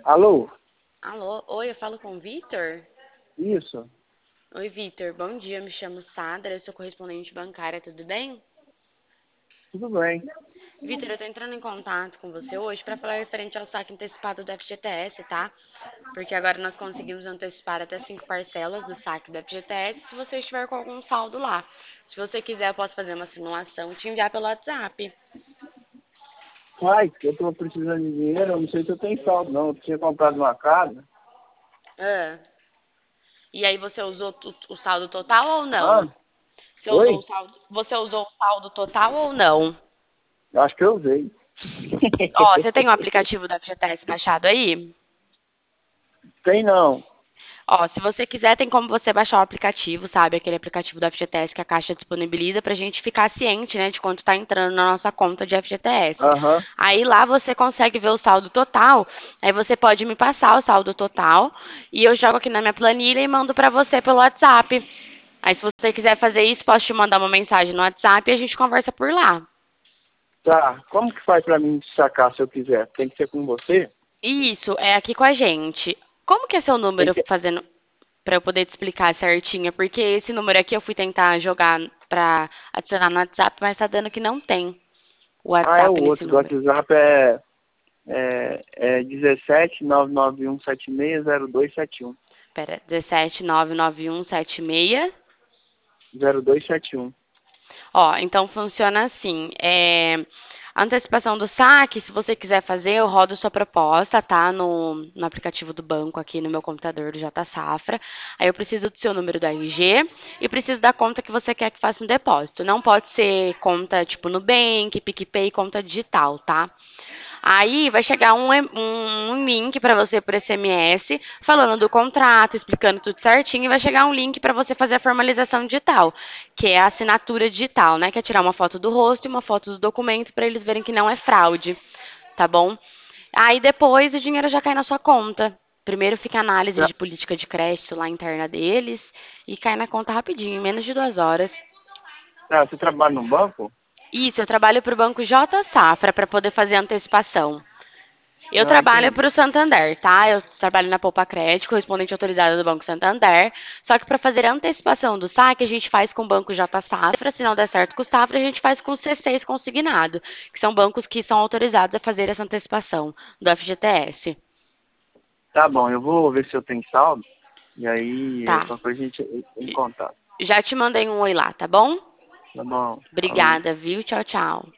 Alô? Alô, oi, eu falo com o Vitor? Isso, Oi, Vitor, bom dia, me chamo Sandra, eu sou correspondente bancária, tudo bem? tudo bem. Vitor, eu tô entrando em contato com você hoje para falar referente ao saque antecipado do FGTS, tá? Porque agora nós conseguimos antecipar até 5 parcelas do saque do FGTS se você estiver com algum saldo lá. Se você quiser, eu posso fazer uma simulação e te enviar pelo WhatsApp. Pai, eu tô precisando de dinheiro, eu não sei se eu tenho saldo, não. Eu tinha comprado uma casa. Ah, e aí você usou o saldo total ou Ah, não? oi? Você usou o saldo total ou não? Eu acho que eu usei. Ó, você tem o aplicativo da FGTS baixado aí? Tem não. Ó, se você quiser, tem como você baixar o aplicativo, sabe? Aquele aplicativo da FGTS que a Caixa disponibiliza pra gente ficar ciente, né, de quanto tá entrando na nossa conta de FGTS. Aham. Aí lá você consegue ver o saldo total, aí você pode me passar o saldo total e eu jogo aqui na minha planilha e mando pra você pelo WhatsApp. Aí se você quiser fazer isso, posso te mandar uma mensagem no WhatsApp e a gente conversa por lá. Tá. Como que faz pra mim sacar se eu quiser? Tem que ser com você? Isso, é aqui com a gente. Como que é seu Tem número que... fazendo para eu poder te explicar certinho? Porque esse número aqui eu fui tentar jogar pra adicionar no WhatsApp, mas tá dando que não tem o Ah, é o WhatsApp nesse outro. Do número. WhatsApp é 17 991760271. Pera, 17 99176. 0271. Ó, então funciona assim. A antecipação do saque, se você quiser fazer, eu rodo sua proposta, tá? No aplicativo do banco aqui no meu computador do J Safra. Aí eu preciso do seu número do RG e preciso da conta que você quer que faça um depósito. Não pode ser conta tipo Nubank, PicPay, conta digital, tá? Aí vai chegar um link para você por SMS, falando do contrato, explicando tudo certinho, e vai chegar um link para você fazer a formalização digital, que é a assinatura digital, né? Que é tirar uma foto do rosto e uma foto do documento para eles verem que não é fraude, tá bom? Aí depois o dinheiro já cai na sua conta. Primeiro fica a análise Tá. de política de crédito lá interna deles e cai na conta rapidinho, em menos de 2 horas. Tá, você trabalha no banco? Isso, eu trabalho para o Banco J Safra para poder fazer antecipação. Eu Ah, trabalho entendi. para o Santander, tá? Eu trabalho na Poupa Crédito, correspondente autorizada do Banco Santander. Só que para fazer a antecipação do saque, a gente faz com o Banco J Safra. Se não der certo com o Safra, a gente faz com o C6 consignado, que são bancos que são autorizados a fazer essa antecipação do FGTS. Tá bom, eu vou ver se eu tenho saldo. E aí, Tá. qualquer coisa a gente entra em contato. Já te mandei um oi lá, tá bom? Tá bom, falou. Obrigada, viu? Tchau, tchau.